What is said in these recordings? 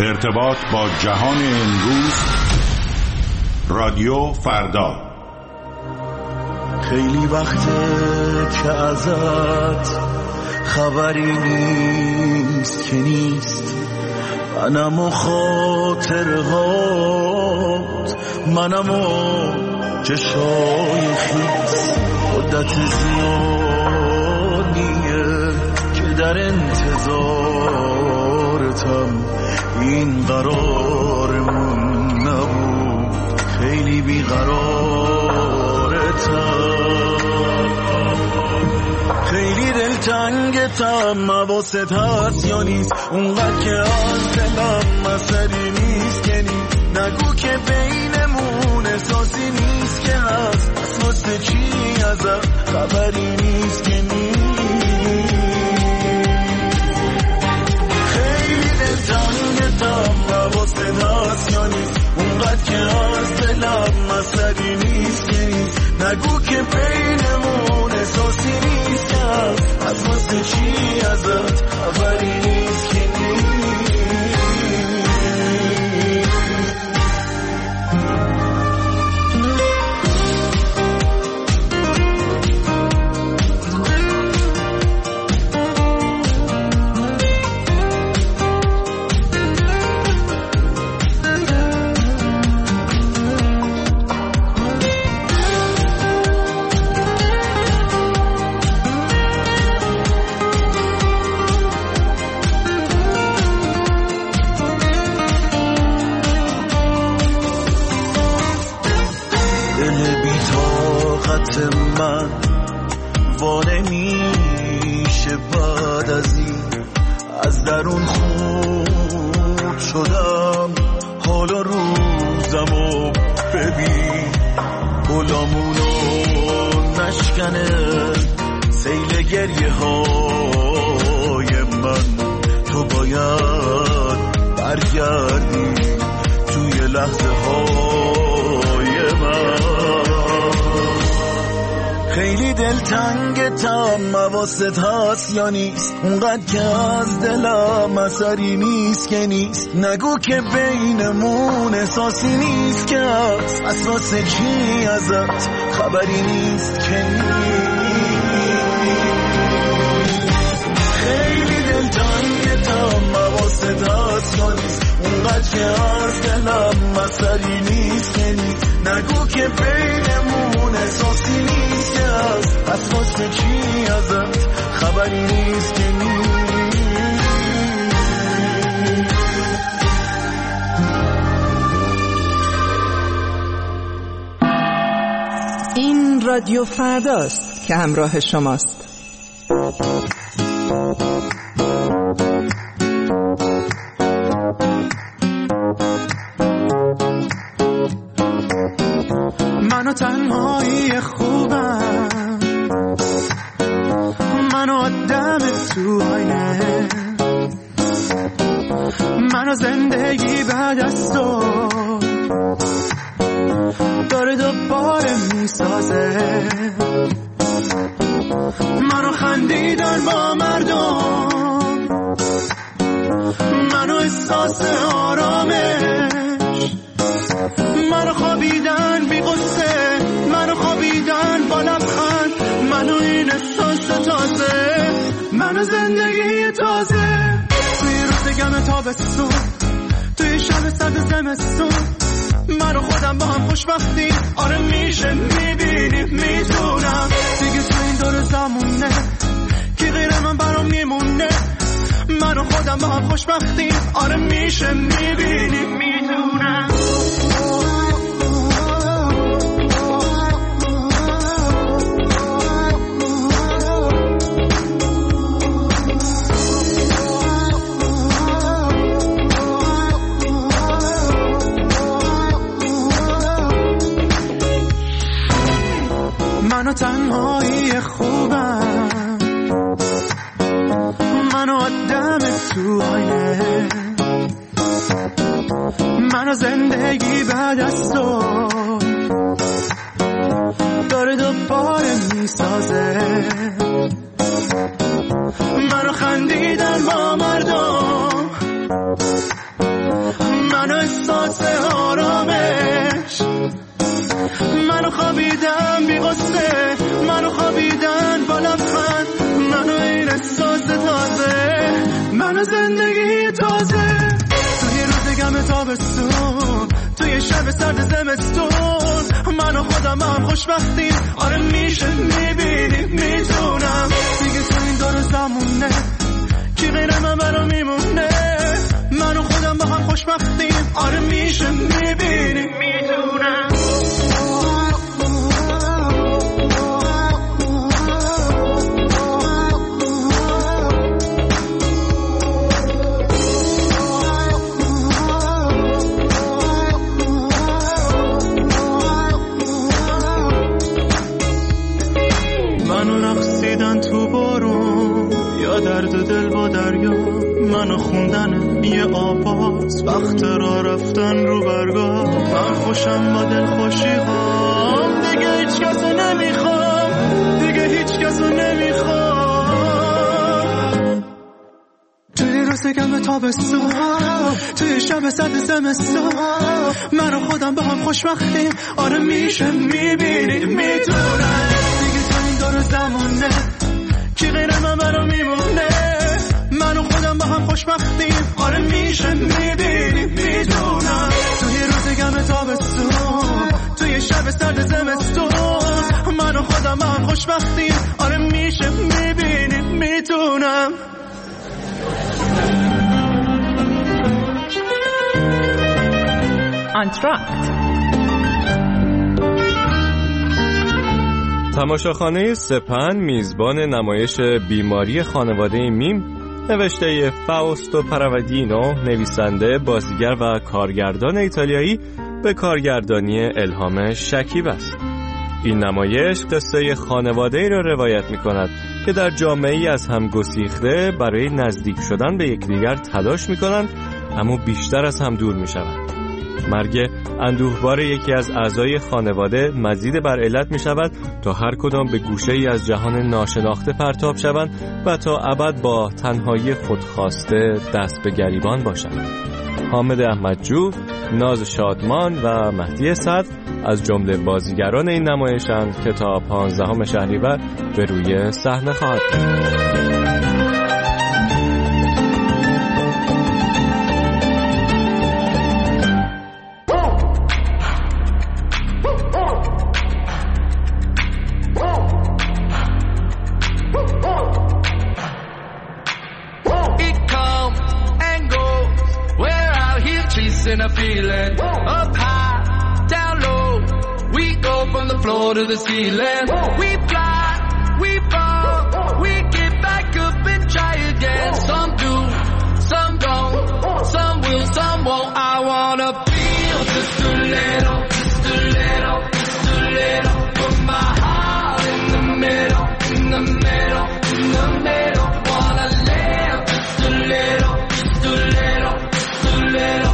ارتباط با جهان امروز. رادیو فردا. خیلی وقته که ازت خبری نیست که نیست، منم و خاطرهات، منم و چشای خیس. مدت زیادیه که در انتظارتم، این قرارمون نبود، خیلی بیقرارتم. خیلی دلتنگتم، حواست هست یا نیست؟ اونقدر که از دلم مسئله نیست که نیست. نگو که بینمون احساسی نیست که هست، پس واسه چی ازت خبری نیست که نیست. خیلی دلتنگتم، حواست هست یا نیست؟ اونقدر که از دلم مسئله نیست که نیست. نگو که بینمون احساسی نیست که هست، پس واسه چی ازت خبری نیست که نیست. من وانه میشه بعد از این، از درون خود شدم، حالا روزمو ببین. گلامونو نشکنه سیل گریه های من، تو باید برگردی توی لحظه های من. خیلی دلتنگتم، حواست هست یا نیست؟ اونقدر که از دلم اثری نیست که نیست. نگو که بینمون احساسی نیست که هست، پس واسه چی ازت خبری نیست که نیست. خیلی دلتنگتم، حواست هست یا نیست؟ اونقدر که از دلم اثری نیست که نیست. نگو که بینمون احساسی نیست که هست، پس واسه چی ازت خبری نیست که نیست. این رادیو فرداست که همراه شماست. منو تنهایی خوبم، منو آدم تو آینه، منو زندگی بعد از تو داره دوباره میسازه. منو خندیدن با مردم، منو احساس آرامش، منو خوابیدن بی غصه، منو خوابیدن با لبخند، منو این احساس تازه، منو زندگی تازه. توی روز گم تابستون، توی شب سرد زمستون، منو خودم با هم خوشبختی. آره میشه میبینی میدونم دیگه تو این دور زمونه کی غیر من برام میمونه. منو خودم با هم خوشبختی. آره میشه میبینی میدونم. منو تنهایی خوبم، منو آدم تو آینه، منو زندگی بعد از تو داره دوباره میسازه. منو خندیدن با مردم، زندگی تازه. توی روز گم تابستون، توی شب سرد زمستون، من و خودم هم خوشبختیم. آره میشه میبینی میتونم دیگه تو این دور زمونه کی غیر من برا میمونه. من و خودم با هم خوشبختیم. آره میشه میبینی میتونم. تو بارون یا درد دل با دریا، منو خوندن یه آواز، وقت را رفتن رو برگاه. من خوشم با دل خوشی هام، دیگه هیچ کسو نمیخوام، دیگه هیچ کسو نمیخوام. توی روز گم تابستون، توی شب سرد زمستون، من و خودم با هم خوشبختیم. آره میشه میبینی میتونم دیگه تو این دور زمونه کی غیر من برا میمونه. من و خودم با هم خوشبختیم. آره میشه میبینی میدونم. توی روز گم تابستون، توی شب سرد زمستون، من و خودم با هم خوشبختیم. آره میشه میبینی میدونم. انتراکت تماشاخانه سپهن میزبان نمایش بیماری خانواده میم نوشته فاوستو پراودینو، نویسنده، بازیگر و کارگردان ایتالیایی به کارگردانی الهام شکیب است. این نمایش قصه خانواده‌ای را روایت می‌کند که در جامعه‌ای از هم گسیخته برای نزدیک شدن به یکدیگر تلاش می‌کنند اما بیشتر از هم دور می‌شوند. مرگ اندوهبار یکی از اعضای خانواده مزید بر علت می شود تا هر کدام به گوشه‌ای از جهان ناشناخته پرتاب شوند و تا ابد با تنهایی خودخواسته دست به گریبان باشند. حامد احمدجو، ناز شادمان و مهدی صدر از جمله بازیگران این نمایشند که تا 15 شهریور به روی صحنه خواهد بود. A feeling up high, down low. We go from the floor to the ceiling. We fly, we fall, we get back up and try again. Some do, some don't, some will, some won't. I wanna feel just a little, just a little, just a little. Put my heart in the middle, in the middle, in the middle. Wanna live just a little, just a little, just a little.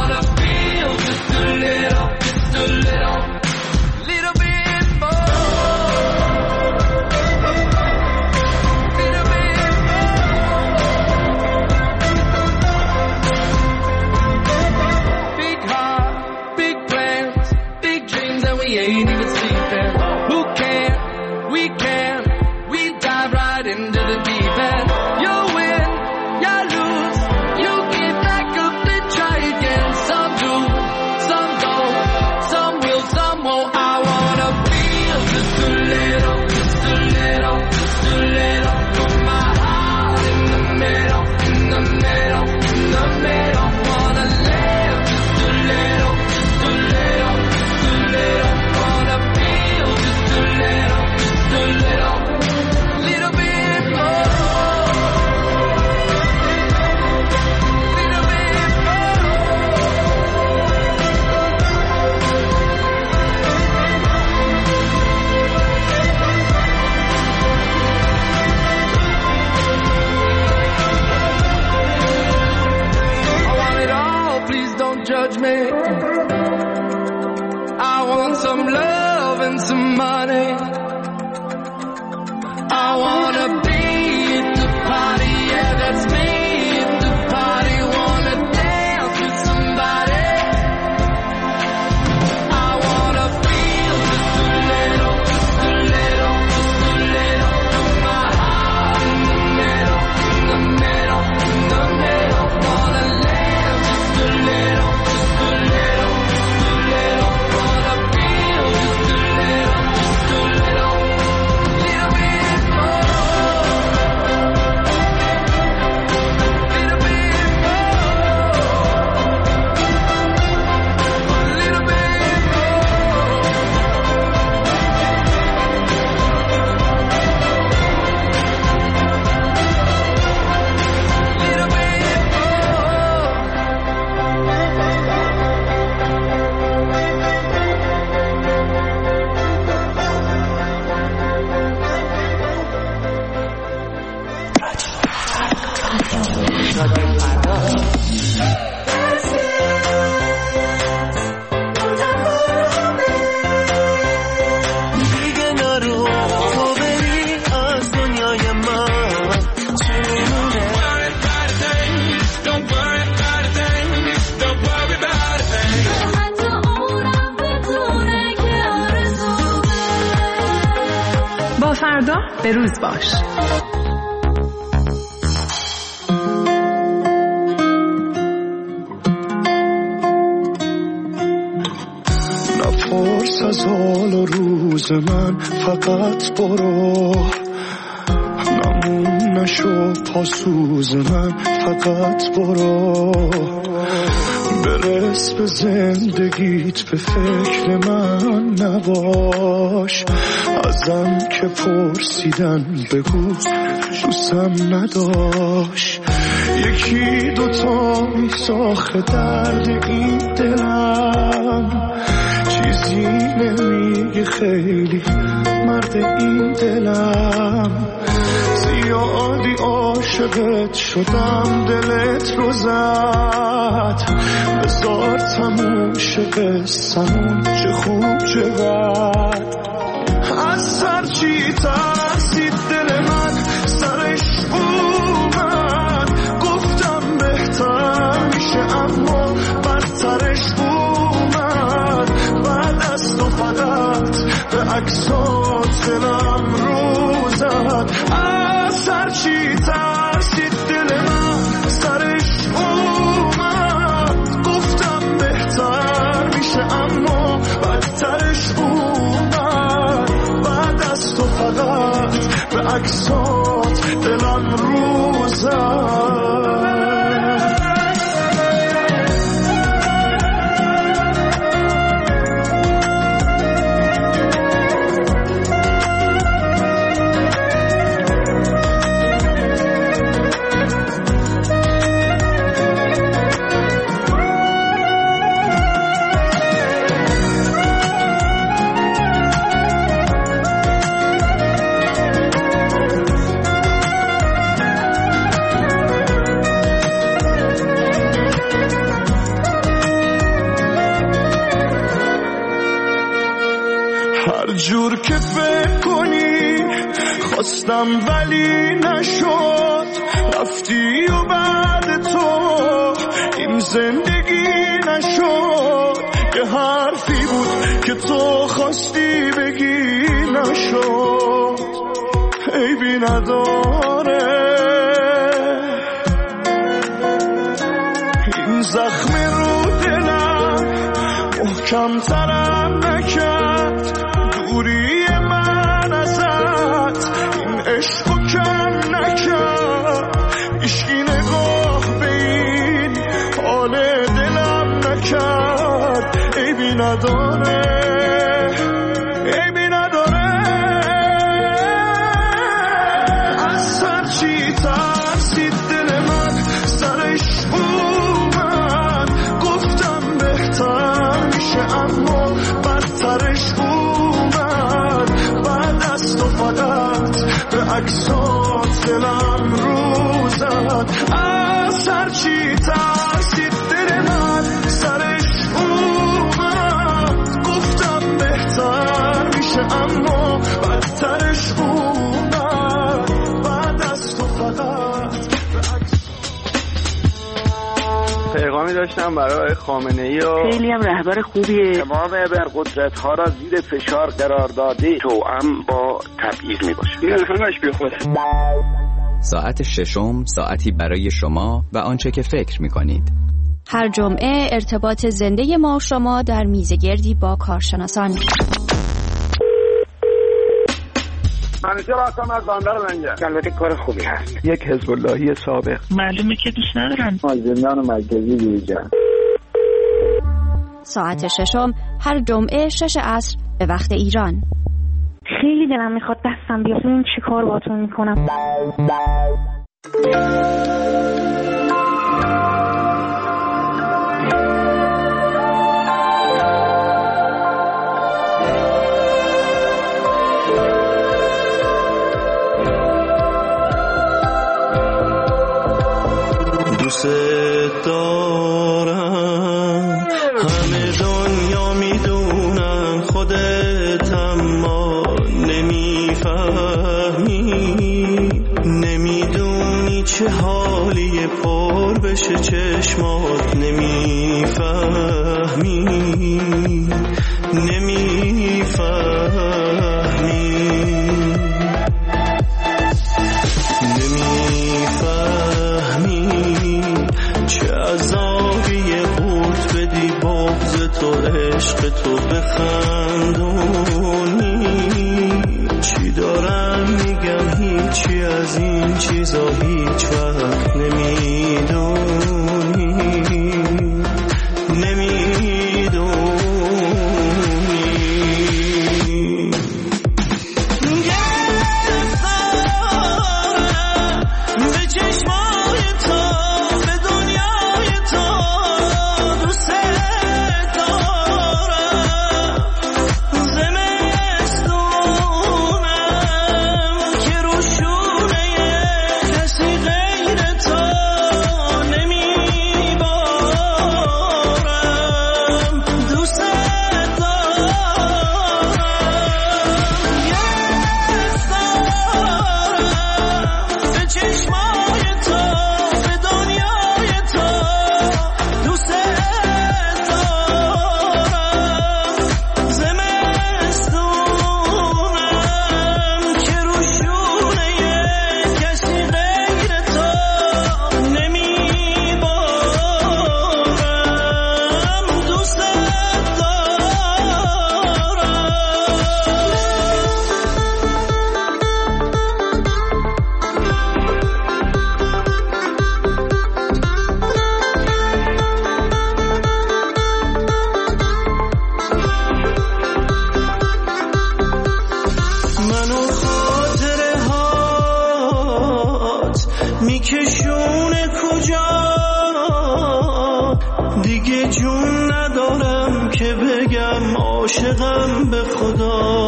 Judge me. I want some love and some money. I wanna be at the party, yeah, that's me at the party. Wanna dance with somebody. I wanna feel just a little, just a little, just a little. Put my heart in the middle, in the middle, in the middle. به روز باش. نپرس از حال و روز من، فقط برو. نمون نشو پاسوز من، فقط برو. برس به زندگیت، به فکر من نباش. ازم که پرسیدن بگو دوستم نداشت. یکی دوتا میساخه درد این دلم، چیزی نمیگه خیلی مرد این دلم. زیادی عاشقت شدم دلت رو زد، بذار تموم شه قصه‌مون، چه خوب چه بد. از هرچی ترسید دل من سرش اومد، گفتم بهتر میشه اما بدترش اومد. بعد از تو فقط به عکسات دلم رو زد. از هرچی ترسید دل من سرش اومد، گفتم بهتر میشه اما بدترش اومد. بعد از تو فقط به عکسات دلم رو زد. هر جور که فکر کنی خواستم ولی نشد، رفتی و بعد تو این زندگی نشد. یه حرفی بود که تو خواستی بگی نشد، عیبی نداره. این زخم رو دلم محکم ترم نکرد، دوری من ازت این عشقو کم نکرد. عشقی نگاه به این حال دلم نکرد، عیبی نداره، عیبی نداره. از هرچی ترسید دل من سرش اومد، گفتم بهتر میشه اما بدترش اومد. بعد از تو فقط به عکسات دلم رو زد. از هرچی ترسید دل من سرش اومد، گفتم بهتر میشه اما بدترش اومد. بعد از تو فقط به عکسات. پیغامی داشتم برای خامنه‌ای و خیلی هم رهبر خوبیه. تمام ابرقدرت‌ها را زیر فشار قرار داده، توأم با تبعیض میباشه. این همش بیخوده. ساعت ششم، ساعتی برای شما و آنچه که فکر می‌کنید. هر جمعه ارتباط زنده ما و شما در میزگردی با کارشناسان. منیجر هستم از بندر لنگر. البته کار خوبی هست. یک حزب اللهی سابق. معلومه که دوست ندارن. زندان مرکزی بیرجن. ساعت ششم هر جمعه 6 عصر به وقت ایران. خیلی دلم میخواد دستم بیاد. این چی کار باتون میکنم؟ دوست دارم، همه دنیا میدونن، خودت اما نمیفهمی. نمیدونی چه حالیه پر بشه چشمات، نمیفهمی، نمیفهمی. عشق تو بخندونی. چی دارم میگم هیچی از این چیزا هیچ وقت نمیدونی. میکشونه کجا دیگه جون ندارم که بگم عاشقم به خدا.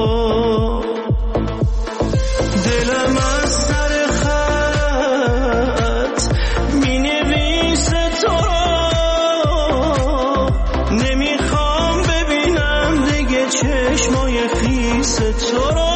دلم از سر خط مینویسه تو را، نمیخوام ببینم دیگه چشمای خیس تو را.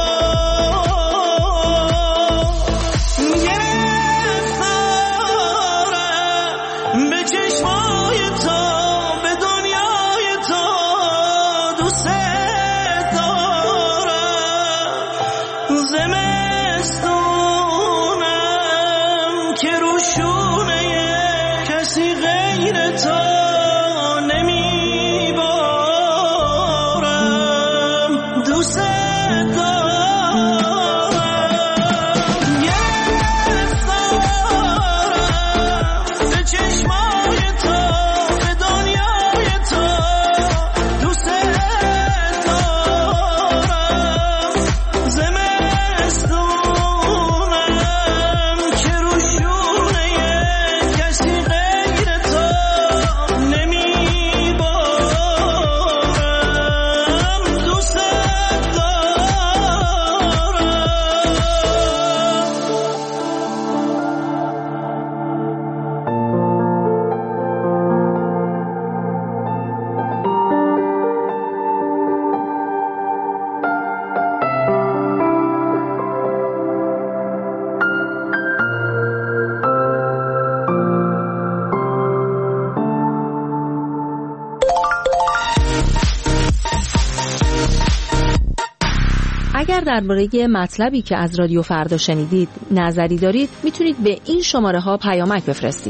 اگر درباره مطلبی که از رادیو فردا شنیدید نظری دارید میتونید به این شماره ها پیامک بفرستید.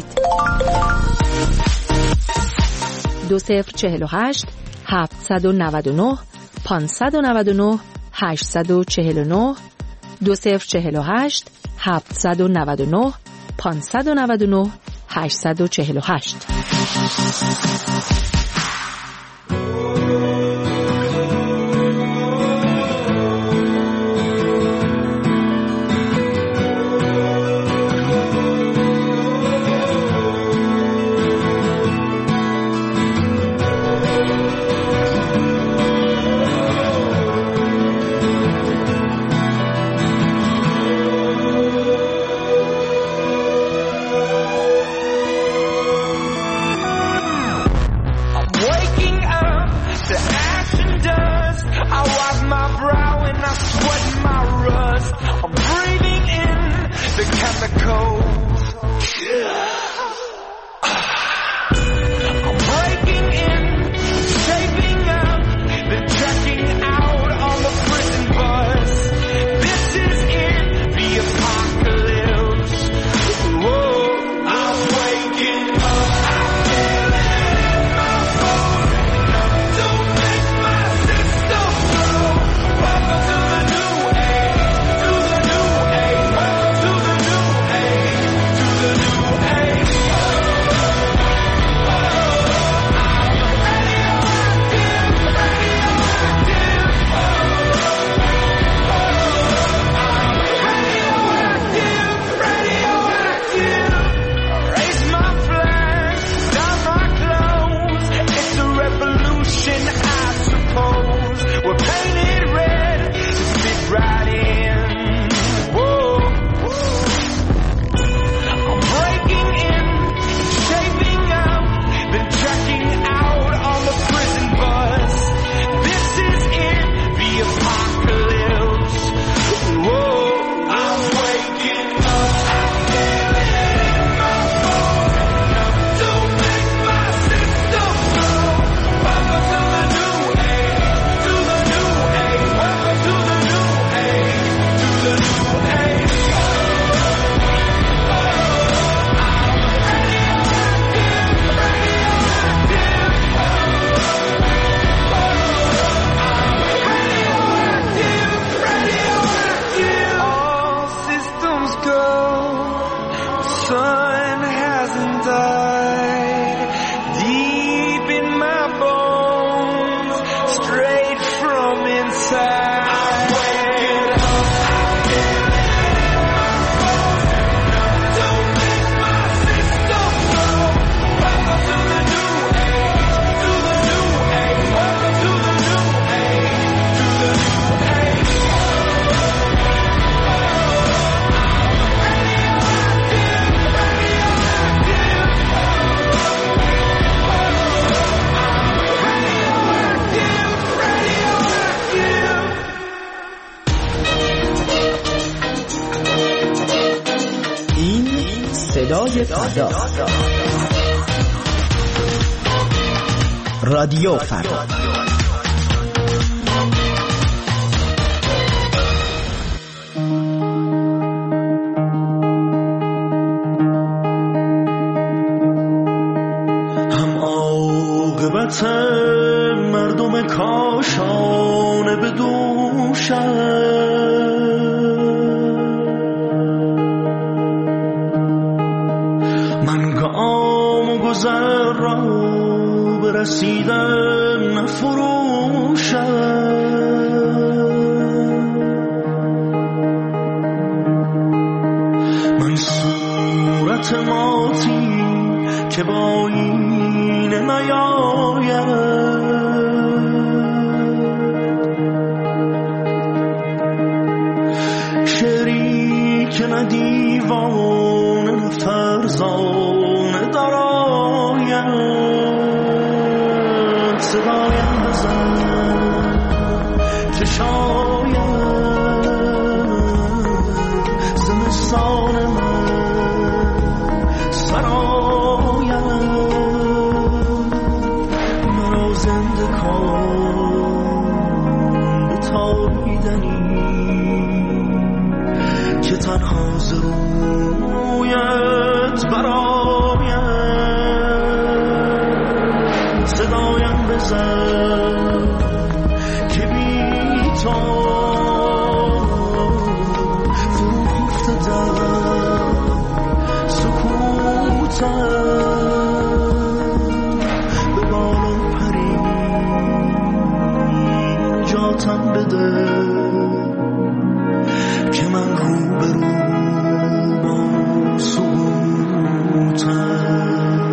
2048 799 599 849 2048 799 599 848. فردا. رادیو فردا. هم عاقبت مردم کاشانه به دوشم، گذر را برسیدن نفروشم. من صورت ماتی که با این نیاید، شعری که نه دیوانه نه فرزانه دارد، صدایم بزن که شاید زمستان من سرایم، مرا زنده کن به تابیدنی که تنها ز رویت برایم. صدایم بزن که بی تو فرو خفته در سکوتم، به بالا پری جاتم بده که من رو به رو با سکوتم.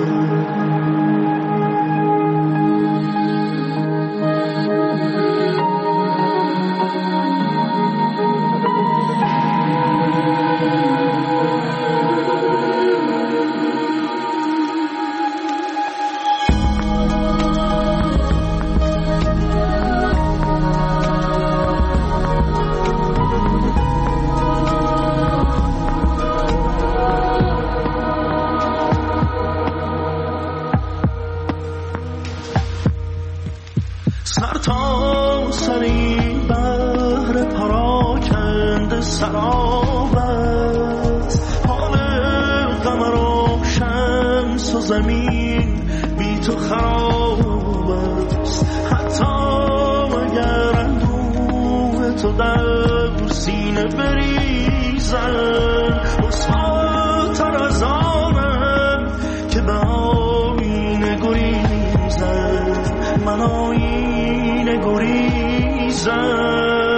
سر تا سری بحر پراکنده سراب است، حال قمر و شمس و زمین بی تو خراب است. حتی اگر اندوه تو در سینه بریزن، رسواتر از آنم که به آینه گریزن، من آینه گریزم.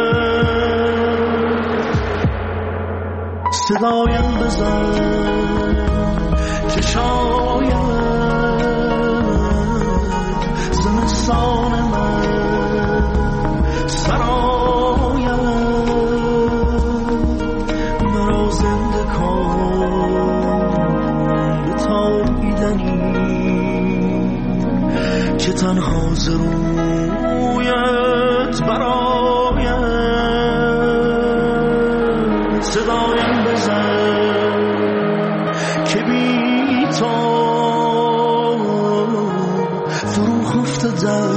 صدایم بزن که شاید زمستان من سرایم، مرا زنده کن به تابیدنی که تنها ز رویت برایم. صدایم بزن که بی تو فرو خفته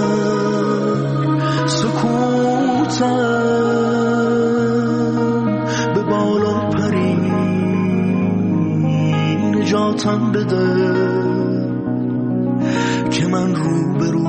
در سکوتم، به بالا پری نجاتم بده که من رو به رو